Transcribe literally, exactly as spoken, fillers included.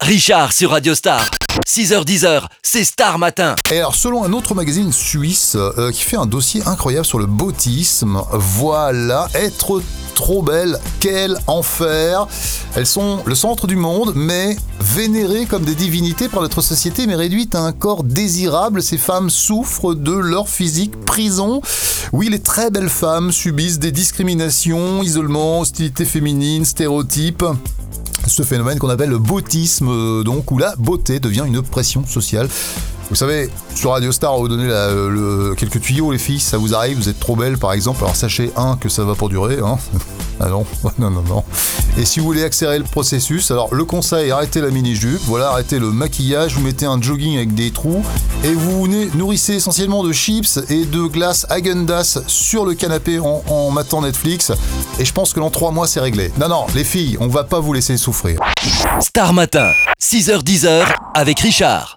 Richard sur Radio Star. six heures dix, c'est Star Matin. Et alors, selon un autre magazine suisse euh, qui fait un dossier incroyable sur le beautisme, voilà, être trop belle, quel enfer. Elles sont le centre du monde, mais vénérées comme des divinités par notre société, mais réduites à un corps désirable. Ces femmes souffrent de leur physique prison. Oui, les très belles femmes subissent des discriminations, isolement, hostilité féminine, stéréotypes. Ce phénomène qu'on appelle le beautisme, donc, où la beauté devient une pression sociale. Vous savez, sur Radio Star, on va vous donner la, le, quelques tuyaux, les filles, ça vous arrive, vous êtes trop belle par exemple, alors sachez, un, que ça va pas durer, hein. Ah non, non, non, non. Et si vous voulez accélérer le processus, alors le conseil, arrêtez la mini-jupe, voilà, arrêtez le maquillage, vous mettez un jogging avec des trous, et vous nourrissez essentiellement de chips et de glace Häagen-Dazs sur le canapé en, en matant Netflix, et je pense que dans trois mois, c'est réglé. Non, non, les filles, on va pas vous laisser souffrir. Star Matin, six heures dix avec Richard.